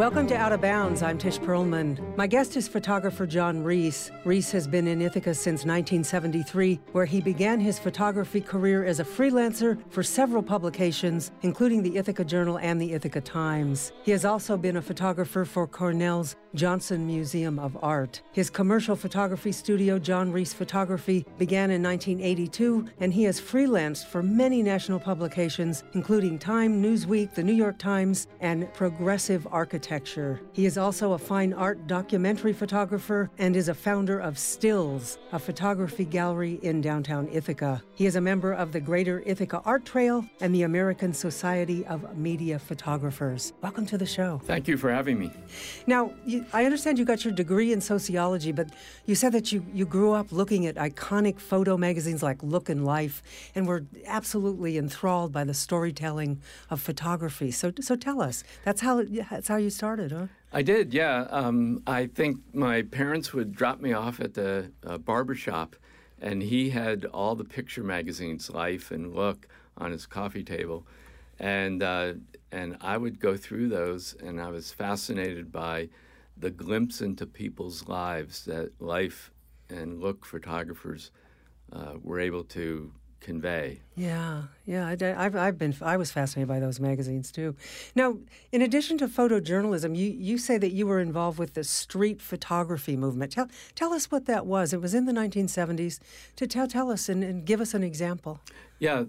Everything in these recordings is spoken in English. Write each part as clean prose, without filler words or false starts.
Welcome to Out of Bounds. I'm Tish Perlman. My guest is photographer John Reese. Reese has been in Ithaca since 1973, where he began his photography career as a freelancer for several publications, including the Ithaca Journal and the Ithaca Times. He has also been a photographer for Cornell's Johnson Museum of Art. His commercial photography studio, John Reese Photography, began in 1982, and he has freelanced for many national publications, including Time, Newsweek, the New York Times, and Progressive Architecture. He is also a fine art documentary photographer and is a founder of Stills, a photography gallery in downtown Ithaca. He is a member of the Greater Ithaca Art Trail and the American Society of Media Photographers. Welcome to the show. Thank you for having me. Now, I understand you got your degree in sociology, but you said that you grew up looking at iconic photo magazines like Look and Life and were absolutely enthralled by the storytelling of photography. So tell us, that's how you started, huh? I did, yeah. I think my parents would drop me off at the barbershop, and he had all the picture magazines, Life and Look, on his coffee table. And I would go through those, and I was fascinated by the glimpse into people's lives that Life and Look photographers were able to convey. Yeah. I was fascinated by those magazines too. Now, in addition to photojournalism, you say that you were involved with the street photography movement. Tell us what that was. It was in the 1970s. Tell us and give us an example. Yeah,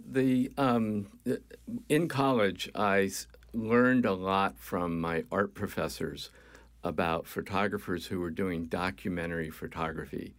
in college, I learned a lot from my art professors about photographers who were doing documentary photography.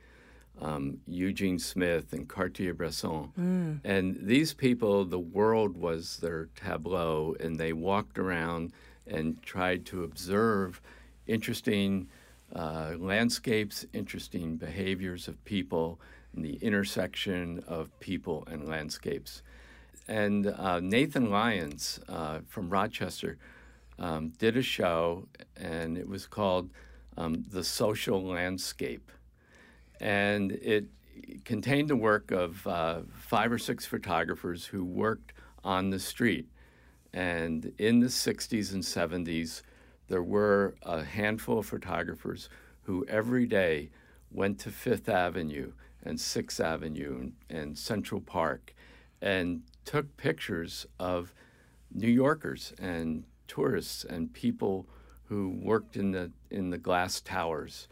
Eugene Smith and Cartier-Bresson. And these people, the world was their tableau, and they walked around and tried to observe interesting landscapes, interesting behaviors of people, and the intersection of people and landscapes. And Nathan Lyons from Rochester did a show, and it was called The Social Landscape. And it contained the work of 5 or 6 photographers who worked on the street. And in the 60s and 70s, there were a handful of photographers who every day went to Fifth Avenue and 6th Avenue and Central Park and took pictures of New Yorkers and tourists and people who worked in the glass towers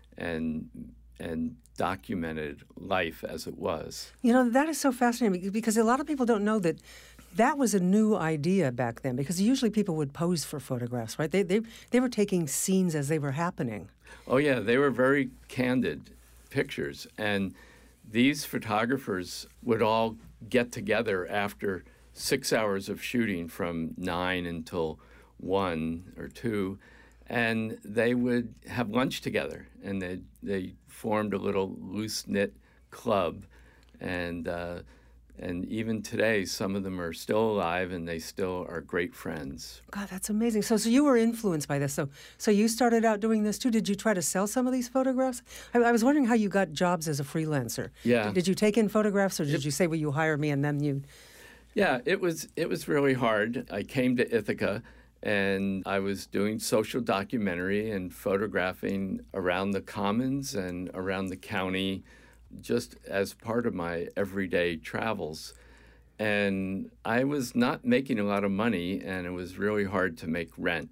and documented life as it was. You know, that is so fascinating because a lot of people don't know that was a new idea back then, because usually people would pose for photographs, right? They were taking scenes as they were happening. Oh, yeah. They were very candid pictures. And these photographers would all get together after 6 hours of shooting from 9 until 1 or 2, and they would have lunch together, and they formed a little loose-knit club, and even today, some of them are still alive, and they still are great friends. God, that's amazing. So you were influenced by this. So you started out doing this too. Did you try to sell some of these photographs? I was wondering how you got jobs as a freelancer. Yeah. Did you take in photographs, or did you say, well, you hire me, and then you... Yeah, it was really hard. I came to Ithaca, and I was doing social documentary and photographing around the commons and around the county just as part of my everyday travels. And I was not making a lot of money, and it was really hard to make rent.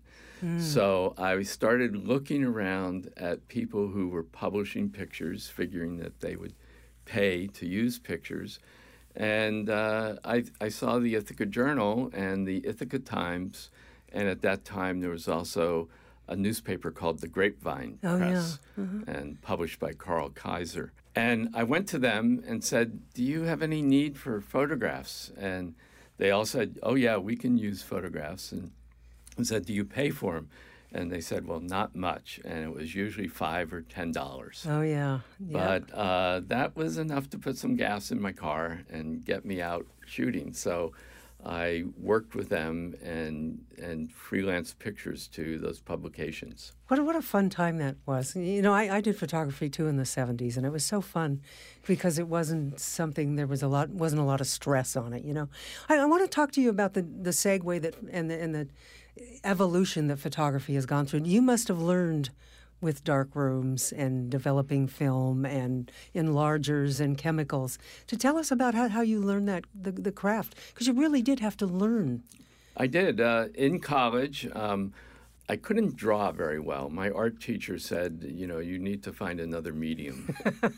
So I started looking around at people who were publishing pictures, figuring that they would pay to use pictures. And I saw the Ithaca Journal and the Ithaca Times. And at that time, there was also a newspaper called The Grapevine Press, and published by Carl Kaiser. And I went to them and said, do you have any need for photographs? And they all said, oh, yeah, we can use photographs. And I said, do you pay for them? And they said, well, not much. And it was usually $5 or $10. Oh, yeah. But that was enough to put some gas in my car and get me out shooting. So I worked with them and freelance pictures to those publications. What a fun time that was. You know, I did photography too in the 70s, and it was so fun because it wasn't something, wasn't a lot of stress on it, you know. I want to talk to you about the segue that and evolution that photography has gone through. And you must have learned with dark rooms and developing film and enlargers and chemicals. To tell us about how you learned that the craft, because you really did have to learn. I did. In college, I couldn't draw very well. My art teacher said, you need to find another medium.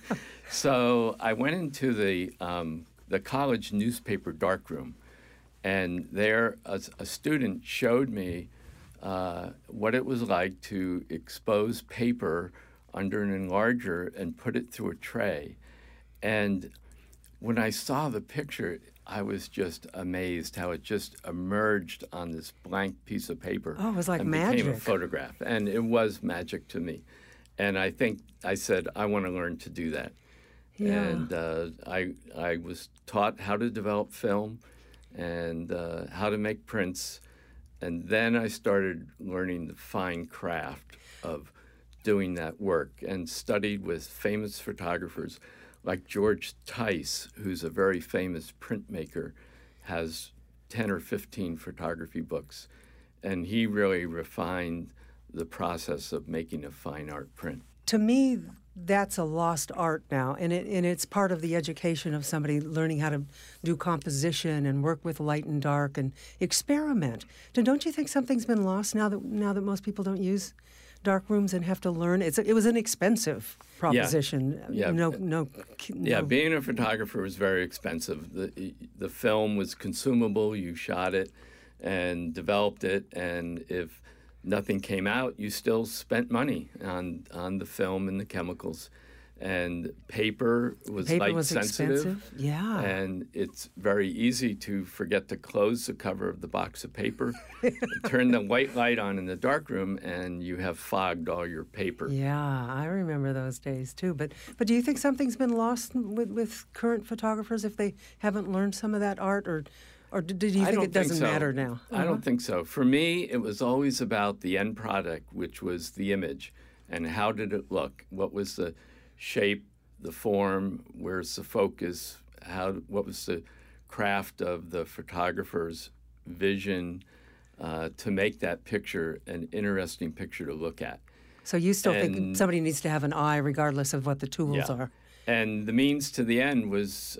So I went into the college newspaper darkroom, and there a student showed me what it was like to expose paper under an enlarger and put it through a tray. And when I saw the picture, I was just amazed how it just emerged on this blank piece of paper. Oh, it was like and magic. Became a photograph. And it was magic to me. And I think I said, I want to learn to do that. Yeah. And I was taught how to develop film and how to make prints. And then I started learning the fine craft of doing that work and studied with famous photographers like George Tice, who's a very famous printmaker, has 10 or 15 photography books. And he really refined the process of making a fine art print. To me, that's a lost art now, and it's part of the education of somebody learning how to do composition and work with light and dark and experiment. Don't you think something's been lost now that most people don't use dark rooms and have to learn? It was an expensive proposition. Yeah. No. Yeah, being a photographer was very expensive. The film was consumable. You shot it and developed it, and if nothing came out, you still spent money on the film and the chemicals. And paper was light sensitive. Expensive. Yeah. And it's very easy to forget to close the cover of the box of paper, turn the white light on in the darkroom, and you have fogged all your paper. Yeah, I remember those days too. But do you think something's been lost with current photographers if they haven't learned some of that art, or do you think it doesn't matter now? I don't think so. For me, it was always about the end product, which was the image, and how did it look? What was the shape, the form, where's the focus, what was the craft of the photographer's vision to make that picture an interesting picture to look at. So you still think somebody needs to have an eye regardless of what the tools are? And the means to the end was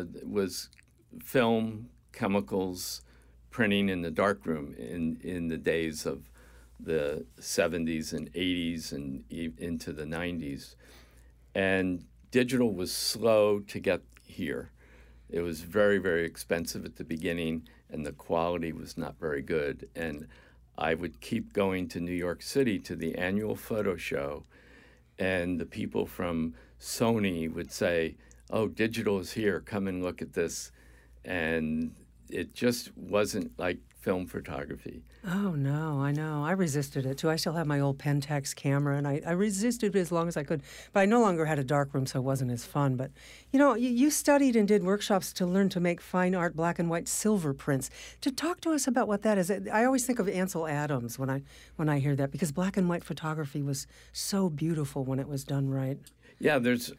film, chemicals, printing in the darkroom in the days of the 70s and 80s and into the 90s. And digital was slow to get here. It was very, very expensive at the beginning, and the quality was not very good. And I would keep going to New York City to the annual photo show, and the people from Sony would say, "Oh, digital is here, come and look at this." And it just wasn't like film photography. Oh, no, I know. I resisted it, too. I still have my old Pentax camera, and I resisted it as long as I could. But I no longer had a darkroom, so it wasn't as fun. But, you studied and did workshops to learn to make fine art black and white silver prints. To talk to us about what that is. I always think of Ansel Adams when I hear that, because black and white photography was so beautiful when it was done right. Yeah, there's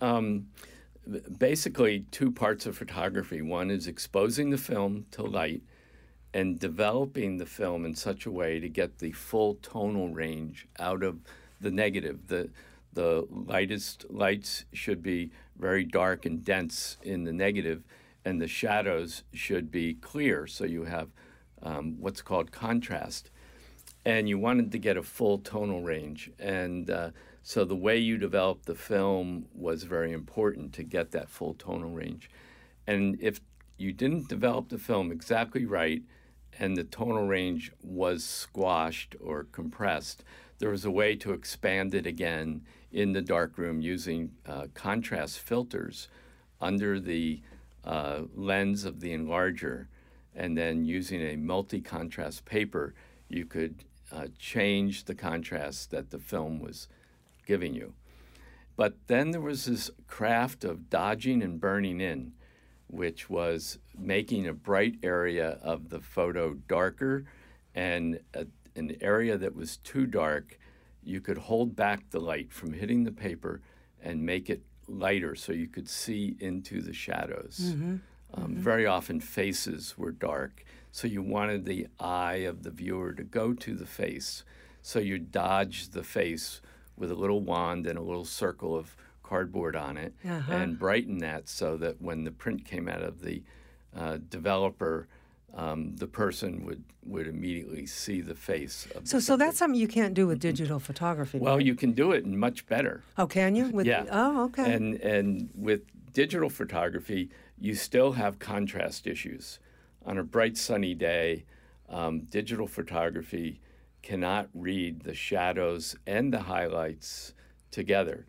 basically two parts of photography. One is exposing the film to light and developing the film in such a way to get the full tonal range out of the negative. The lightest lights should be very dark and dense in the negative, and the shadows should be clear, so you have what's called contrast. And you wanted to get a full tonal range. And so the way you developed the film was very important to get that full tonal range. And if you didn't develop the film exactly right, and the tonal range was squashed or compressed, there was a way to expand it again in the darkroom using contrast filters under the lens of the enlarger, and then using a multi-contrast paper, you could change the contrast that the film was giving you. But then there was this craft of dodging and burning in, which was making a bright area of the photo darker, and an area that was too dark, you could hold back the light from hitting the paper and make it lighter so you could see into the shadows Very often faces were dark, so you wanted the eye of the viewer to go to the face. So you dodge the face with a little wand and a little circle of cardboard on it and brighten that so that when the print came out of the developer, the person would immediately see the face of the So that's something you can't do with digital photography. Well, right? you can do it much better. Oh, can you? Yeah. Oh, okay. And with digital photography, you still have contrast issues. On a bright sunny day, digital photography cannot read the shadows and the highlights together.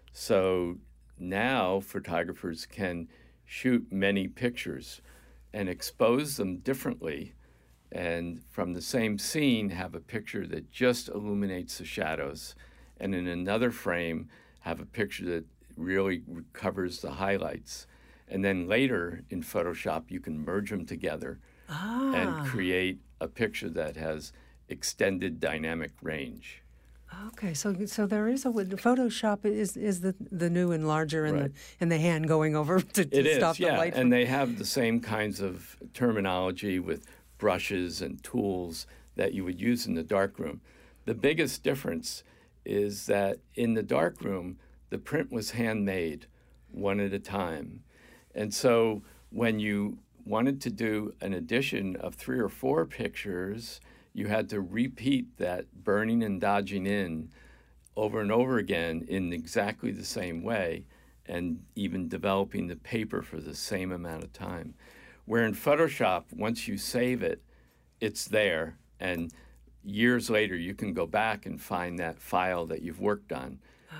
So now photographers can shoot many pictures and expose them differently, and from the same scene have a picture that just illuminates the shadows, and in another frame have a picture that really covers the highlights. And then later in Photoshop, you can merge them together and create a picture that has extended dynamic range. Okay, so there is Photoshop is the new enlarger and the hand going over to stop the light. And they have the same kinds of terminology with brushes and tools that you would use in the darkroom. The biggest difference is that in the darkroom, the print was handmade one at a time. And so when you wanted to do an edition of 3 or 4 pictures, you had to repeat that burning and dodging in over and over again in exactly the same way, and even developing the paper for the same amount of time. Where in Photoshop, once you save it, it's there, and years later you can go back and find that file that you've worked on.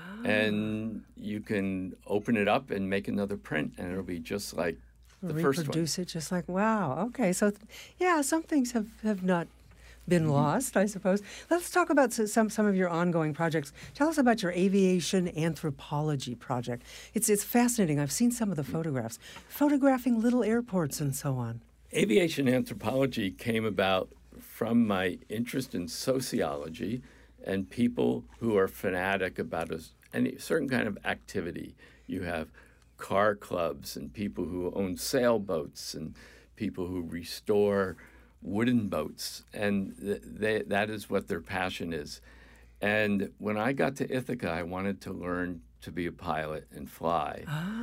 And you can open it up and make another print, and it'll be just like the first one. Reproduce it just like, wow. Okay, so some things have not been lost, I suppose. Let's talk about some of your ongoing projects. Tell us about your aviation anthropology project. It's fascinating. I've seen some of the photographs, photographing little airports and so on. Aviation anthropology came about from my interest in sociology and people who are fanatic about any certain kind of activity. You have car clubs and people who own sailboats and people who restore wooden boats, and that is what their passion is. And when I got to Ithaca, I wanted to learn to be a pilot and fly.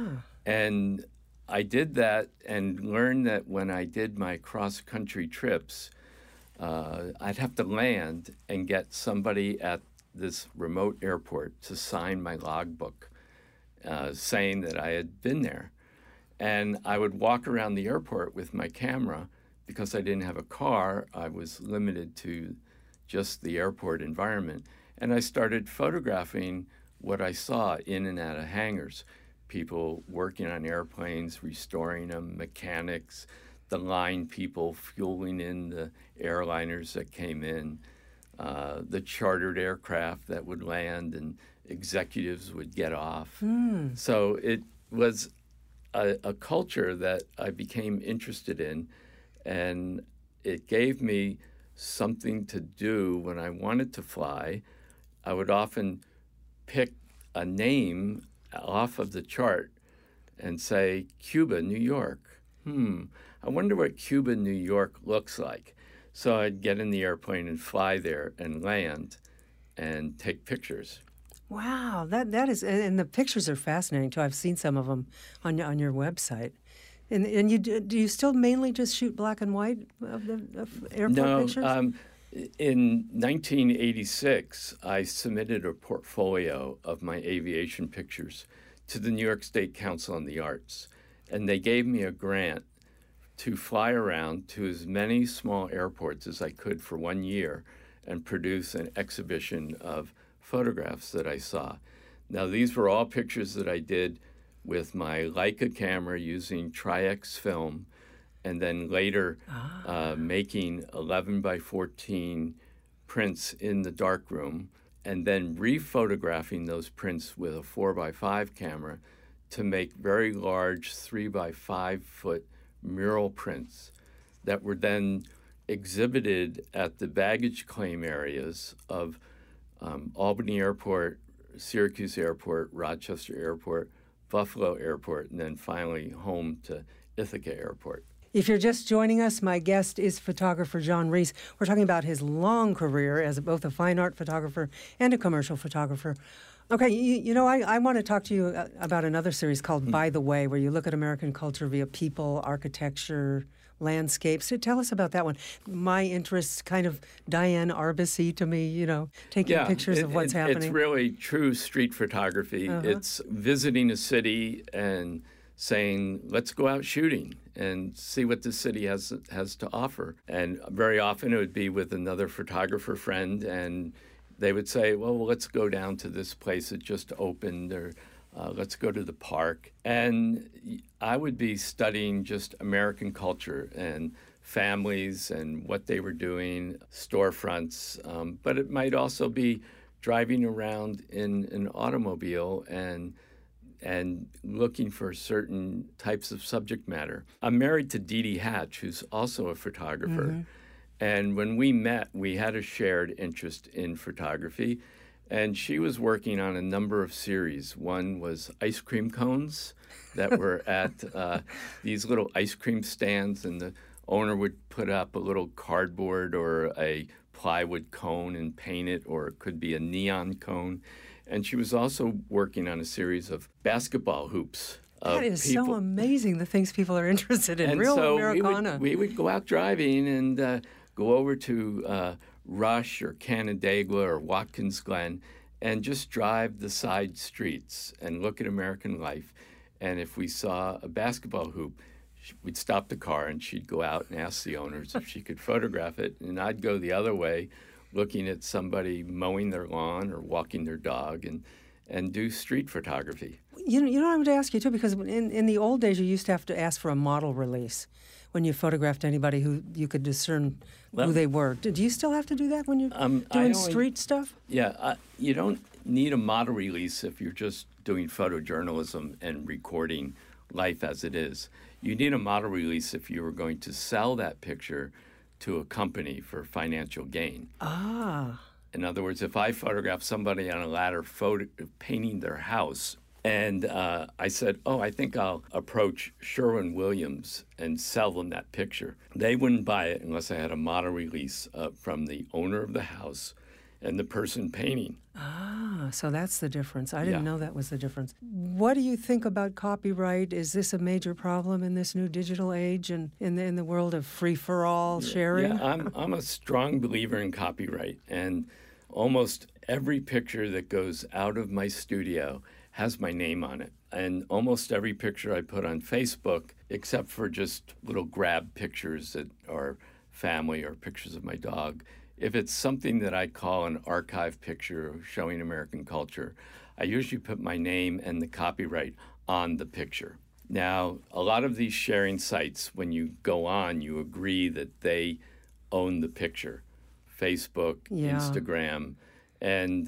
And I did that and learned that when I did my cross-country trips, I'd have to land and get somebody at this remote airport to sign my logbook saying that I had been there. And I would walk around the airport with my camera. Because I didn't have a car, I was limited to just the airport environment. And I started photographing what I saw in and out of hangars. People working on airplanes, restoring them, mechanics, the line people fueling in the airliners that came in, the chartered aircraft that would land and executives would get off. So it was a culture that I became interested in. And it gave me something to do when I wanted to fly. I would often pick a name off of the chart and say, Cuba, New York. I wonder what Cuba, New York looks like. So I'd get in the airplane and fly there and land and take pictures. Wow, that is, and the pictures are fascinating too. I've seen some of them on your website. And do you still mainly just shoot black and white of airport pictures? No. In 1986, I submitted a portfolio of my aviation pictures to the New York State Council on the Arts, and they gave me a grant to fly around to as many small airports as I could for 1 year and produce an exhibition of photographs that I saw. Now, these were all pictures that I did with my Leica camera using Tri-X film, and then later making 11 by 14 prints in the darkroom, and then rephotographing those prints with a 4 by 5 camera to make very large 3 by 5 foot mural prints that were then exhibited at the baggage claim areas of Albany Airport, Syracuse Airport, Rochester Airport, Buffalo Airport, and then finally home to Ithaca Airport. If you're just joining us, my guest is photographer John Reese. We're talking about his long career as both a fine art photographer and a commercial photographer. Okay, I want to talk to you about another series called By the Way, where you look at American culture via people, architecture, landscapes. So tell us about that one. My interests kind of Diane Arbus-y to me, taking pictures of what's happening. It's really true street photography. It's visiting a city and saying, let's go out shooting and see what the city has to offer. And very often it would be with another photographer friend, and they would say, well, let's go down to this place that just opened, or let's go to the park. And I would be studying just American culture and families and what they were doing, storefronts. But it might also be driving around in an automobile and looking for certain types of subject matter. I'm married to Dee Dee Hatch, who's also a photographer. Mm-hmm. And when we met, we had a shared interest in photography. And she was working on a number of series. One was ice cream cones that were at these little ice cream stands, and the owner would put up a little cardboard or a plywood cone and paint it, or it could be a neon cone. And she was also working on a series of basketball hoops. That is people. So amazing, the things people are interested in. And real so Americana. We would go out driving and go over to Rush or Canandaigua or Watkins Glen and just drive the side streets and look at American life. And if we saw a basketball hoop, we'd stop the car and she'd go out and ask the owners if she could photograph it. And I'd go the other way, looking at somebody mowing their lawn or walking their dog, and do street photography. You know, I would ask you, too, because in the old days, you used to have to ask for a model release when you photographed anybody who you could discern who they were. Do you still have to do that when you're doing street stuff? Yeah, you don't need a model release if you're just doing photojournalism and recording life as it is. You need a model release if you were going to sell that picture to a company for financial gain. Ah. In other words, if I photograph somebody on a ladder painting their house, and I said, I think I'll approach Sherwin-Williams and sell them that picture, they wouldn't buy it unless I had a model release from the owner of the house and the person painting. Ah, so that's the difference. I didn't know that was the difference. What do you think about copyright? Is this a major problem in this new digital age and in the world of free-for-all sharing? Yeah, I'm a strong believer in copyright, and almost every picture that goes out of my studio has my name on it. And almost every picture I put on Facebook, except for just little grab pictures that are family or pictures of my dog, if it's something that I call an archive picture showing American culture, I usually put my name and the copyright on the picture. Now, a lot of these sharing sites, when you go on, you agree that they own the picture. Facebook, Instagram, and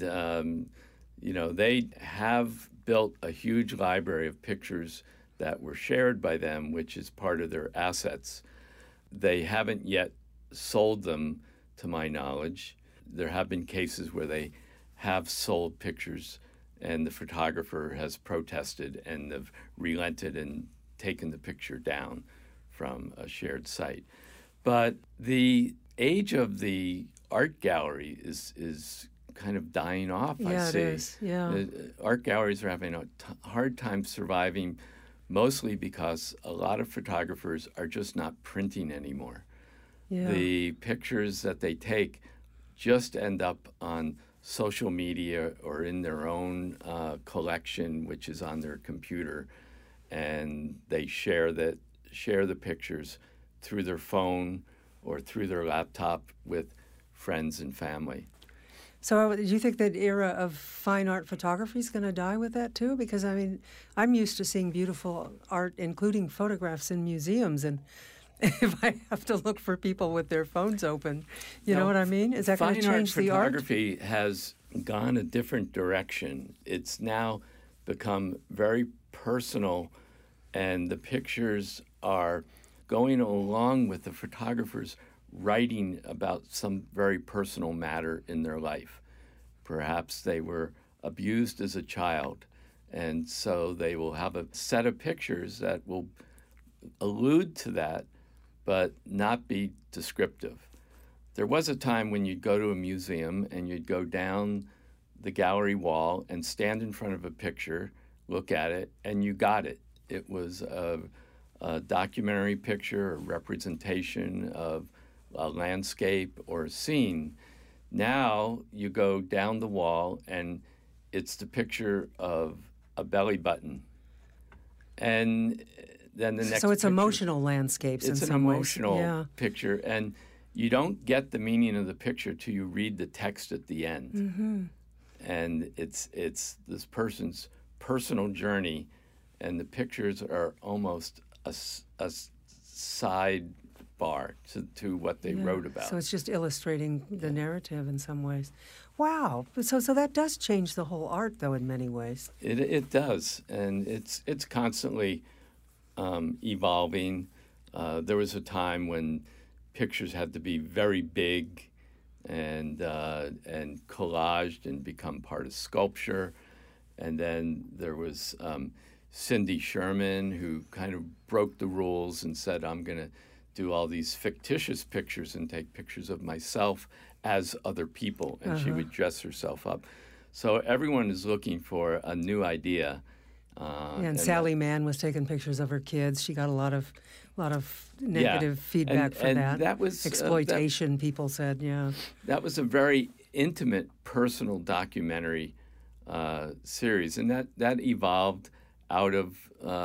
they have built a huge library of pictures that were shared by them, which is part of their assets. They haven't yet sold them, to my knowledge. There have been cases where they have sold pictures and the photographer has protested and have relented and taken the picture down from a shared site. But the age of the art gallery is kind of dying off, I see. It is, yeah. Art galleries are having a hard time surviving, mostly because a lot of photographers are just not printing anymore. Yeah. The pictures that they take just end up on social media or in their own collection, which is on their computer, and they share the pictures through their phone or through their laptop with friends and family. So do you think that era of fine art photography is going to die with that too? Because, I mean, I'm used to seeing beautiful art, including photographs in museums, and if I have to look for people with their phones open, you know what I mean? Is that going to change the art? Fine art photography has gone a different direction. It's now become very personal, and the pictures are going along with the photographers writing about some very personal matter in their life. Perhaps they were abused as a child, and so they will have a set of pictures that will allude to that, but not be descriptive. There was a time when you'd go to a museum and you'd go down the gallery wall and stand in front of a picture, look at it, and you got it. It was a documentary picture, a representation of a landscape or a scene. Now you go down the wall and it's the picture of a belly button. And then the next So it's picture, emotional landscapes in some ways. It's an emotional picture, and you don't get the meaning of the picture till you read the text at the end. Mm-hmm. And it's this person's personal journey, and the pictures are almost a sidebar to what they wrote about. So it's just illustrating the narrative in some ways. Wow. So that does change the whole art, though, in many ways. It does, and it's constantly evolving. There was a time when pictures had to be very big and collaged and become part of sculpture. And then there was Cindy Sherman, who kind of broke the rules and said, I'm going to do all these fictitious pictures and take pictures of myself as other people. And she would dress herself up. So everyone is looking for a new idea. And Sally Mann was taking pictures of her kids. She got a lot of negative feedback for that. That was exploitation. People said, that was a very intimate, personal documentary series, and that evolved out of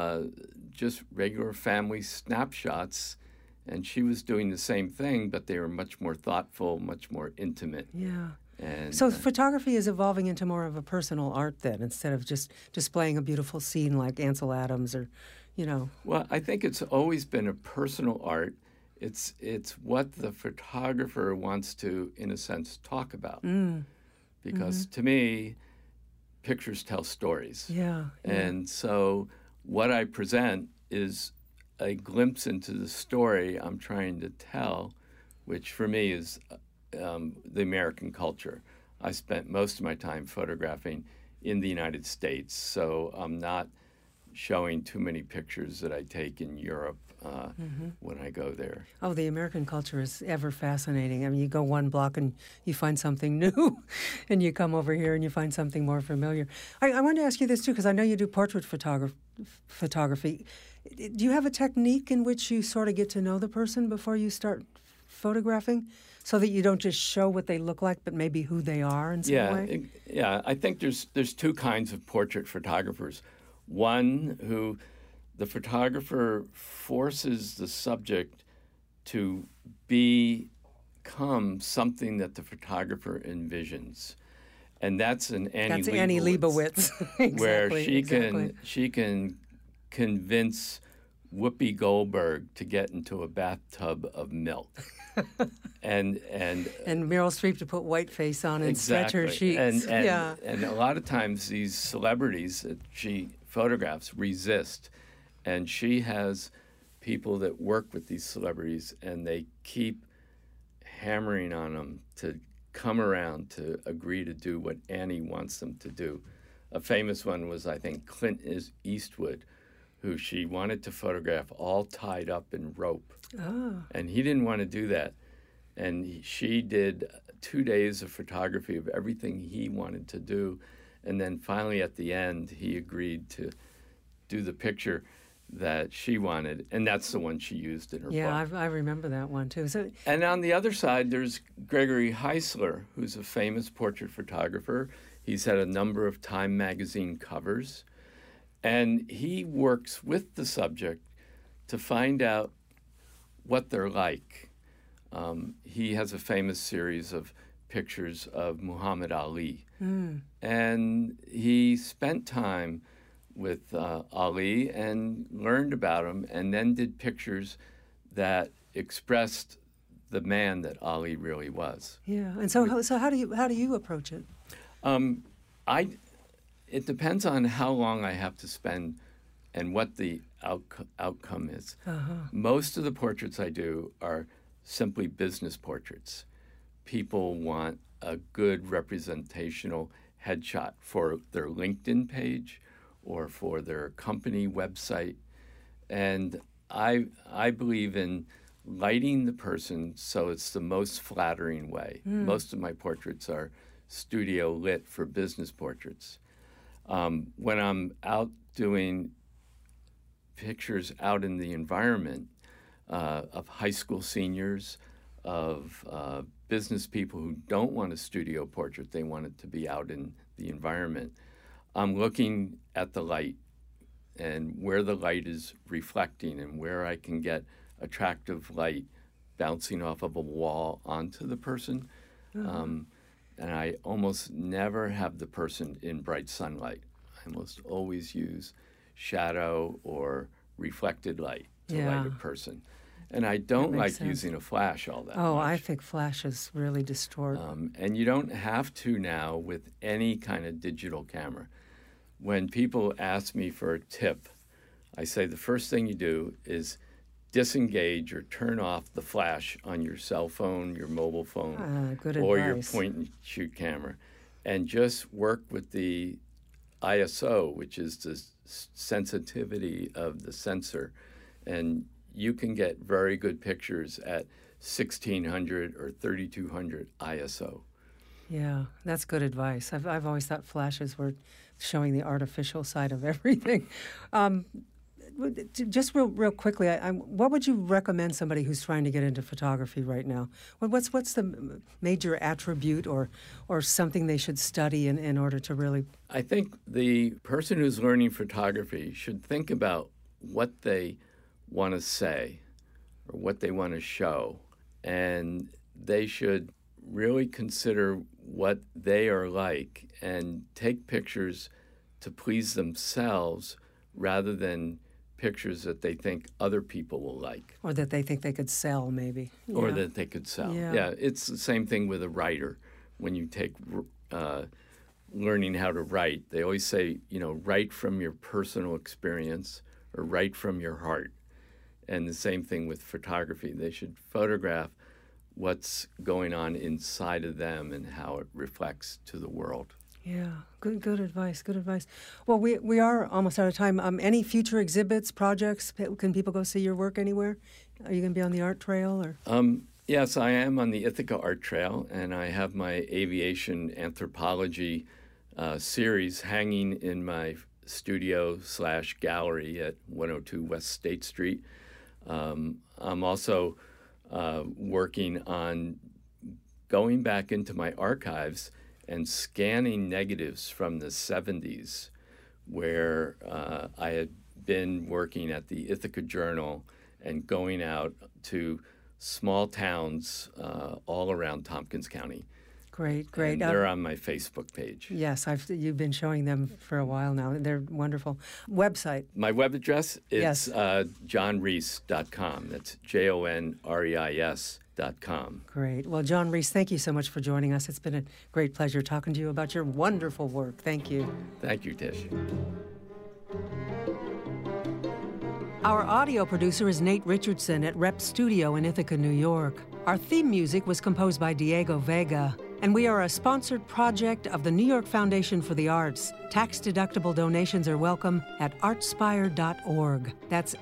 just regular family snapshots. And she was doing the same thing, but they were much more thoughtful, much more intimate. Yeah. And, so photography is evolving into more of a personal art then, instead of just displaying a beautiful scene like Ansel Adams or, Well, I think it's always been a personal art. It's what the photographer wants to, in a sense, talk about. Because to me, pictures tell stories. Yeah. And so what I present is a glimpse into the story I'm trying to tell, which for me is the American culture. I spent most of my time photographing in the United States, so I'm not showing too many pictures that I take in Europe when I go there. Oh, the American culture is ever fascinating. I mean, you go one block and you find something new, and you come over here and you find something more familiar. I wanted to ask you this, too, because I know you do portrait photography. Do you have a technique in which you sort of get to know the person before you start photographing, so that you don't just show what they look like, but maybe who they are in some way? Yeah, I think there's two kinds of portrait photographers. One who the photographer forces the subject to become something that the photographer envisions. And that's Annie Leibovitz. Exactly, where she can convince Whoopi Goldberg to get into a bathtub of milk. and Meryl Streep to put whiteface on and stretch her sheets. And a lot of times these celebrities that she photographs resist. And she has people that work with these celebrities, and they keep hammering on them to come around to agree to do what Annie wants them to do. A famous one was, I think, Clint Eastwood, who she wanted to photograph all tied up in rope. Oh. And he didn't want to do that. And she did 2 days of photography of everything he wanted to do. And then finally at the end, he agreed to do the picture that she wanted. And that's the one she used in her book. Yeah, I remember that one too. And on the other side, there's Gregory Heisler, who's a famous portrait photographer. He's had a number of Time magazine covers. And he works with the subject to find out what they're like. He has a famous series of pictures of Muhammad Ali. And he spent time with Ali and learned about him, and then did pictures that expressed the man that Ali really was. Yeah. And so how do you approach it? It depends on how long I have to spend and what the outcome is. Most of the portraits I do are simply business portraits. People want a good representational headshot for their LinkedIn page or for their company website. And I believe in lighting the person so it's the most flattering way. Most of my portraits are studio lit for business portraits. When I'm out doing pictures out in the environment of high school seniors, of business people who don't want a studio portrait, they want it to be out in the environment, I'm looking at the light and where the light is reflecting and where I can get attractive light bouncing off of a wall onto the person. And I almost never have the person in bright sunlight. I almost always use shadow or reflected light to light a person. And I don't like using a flash all that much. I think flashes really distort. And you don't have to now with any kind of digital camera. When people ask me for a tip, I say the first thing you do is disengage or turn off the flash on your cell phone, your mobile phone, or your point-and-shoot camera, and just work with the ISO, which is the sensitivity of the sensor. And you can get very good pictures at 1600 or 3200 ISO. Yeah, that's good advice. I've always thought flashes were showing the artificial side of everything. Just real quickly, what would you recommend somebody who's trying to get into photography right now? What's the major attribute or something they should study in order to really? I think the person who's learning photography should think about what they want to say or what they want to show, and they should really consider what they are like and take pictures to please themselves rather than pictures that they think other people will like. Or that they think they could sell, maybe. Or that they could sell. Yeah, it's the same thing with a writer. When you take learning how to write, they always say, write from your personal experience or write from your heart. And the same thing with photography. They should photograph what's going on inside of them and how it reflects to the world. Yeah, good advice. Good advice. Well, we are almost out of time. Any future exhibits, projects? Can people go see your work anywhere? Are you going to be on the art trail or? Yes, I am on the Ithaca Art Trail, and I have my aviation anthropology series hanging in my studio/gallery at 102 West State Street. I'm also working on going back into my archives and scanning negatives from the 70s, where I had been working at the Ithaca Journal and going out to small towns all around Tompkins County. Great. And they're on my Facebook page. Yes, you've been showing them for a while now. They're wonderful. Website? My web address is johnreis.com. That's JONREIS.com. Great. Well, John Reis, thank you so much for joining us. It's been a great pleasure talking to you about your wonderful work. Thank you. Thank you, Tish. Our audio producer is Nate Richardson at Rep Studio in Ithaca, New York. Our theme music was composed by Diego Vega. And we are a sponsored project of the New York Foundation for the Arts. Tax-deductible donations are welcome at artspire.org. That's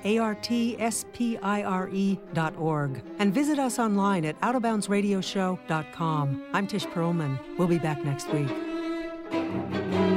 ARTSPIRE.org. And visit us online at OutofBoundsRadioshow.com. I'm Tish Perlman. We'll be back next week.